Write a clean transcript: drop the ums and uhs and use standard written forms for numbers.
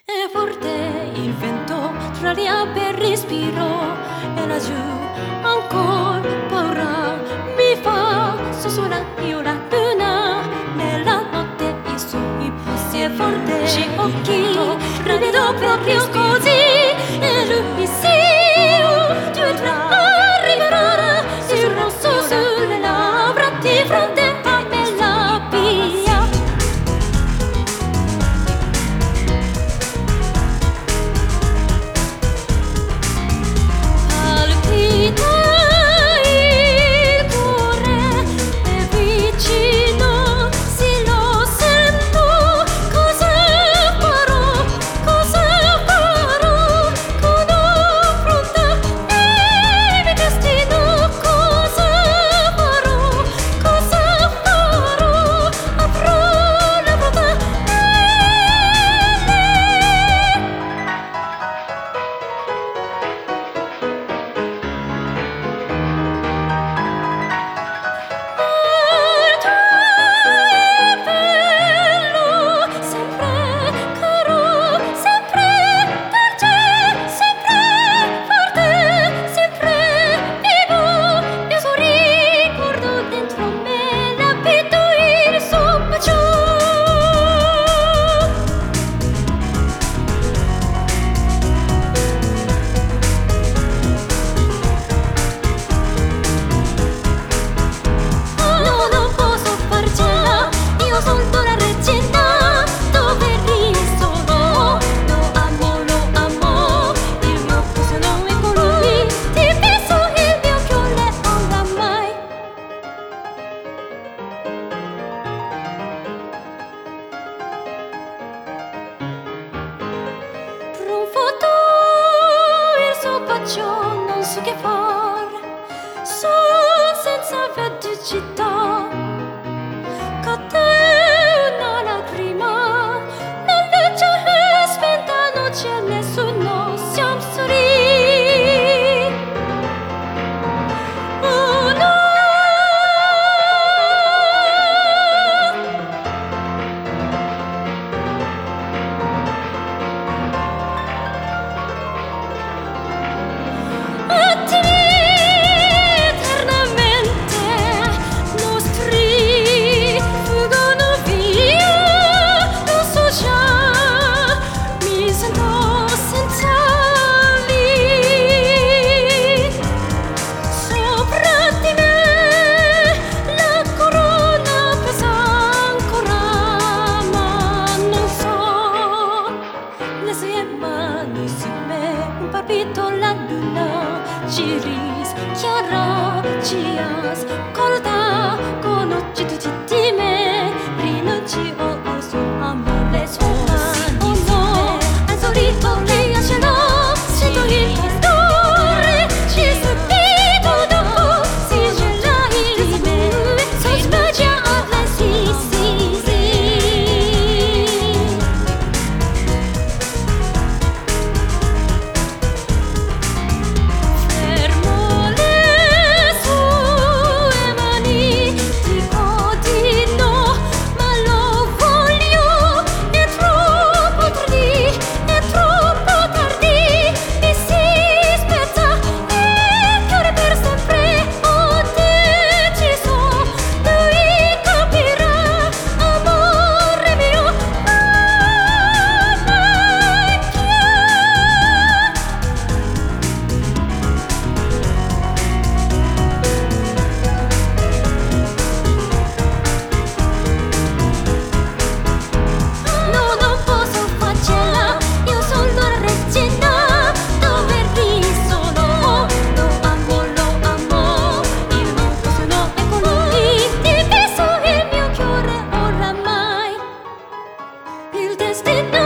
È forte il vento tra le per respiro e laggiù ancora paura mi fa sussurrare io la luna nella notte i suoi passi è forte ci occhi la vedo proprio così e lui sì tu arriverà il rosso sulle labbra di fronte a me la via. Non so che far, sono senza felicità. Con te una lacrima, non legge è spenta, non c'è nessuno, siamo soli. Oh no. La luna ci rischiara, ci ascolta, conosci tutti di me, rinunci o al suo amore, sua mano, oh no, al solito rilascerò, sento il pastore, ci subito dopo, si gela il me, so sbaglia a lei, sì, sì, sì. Destino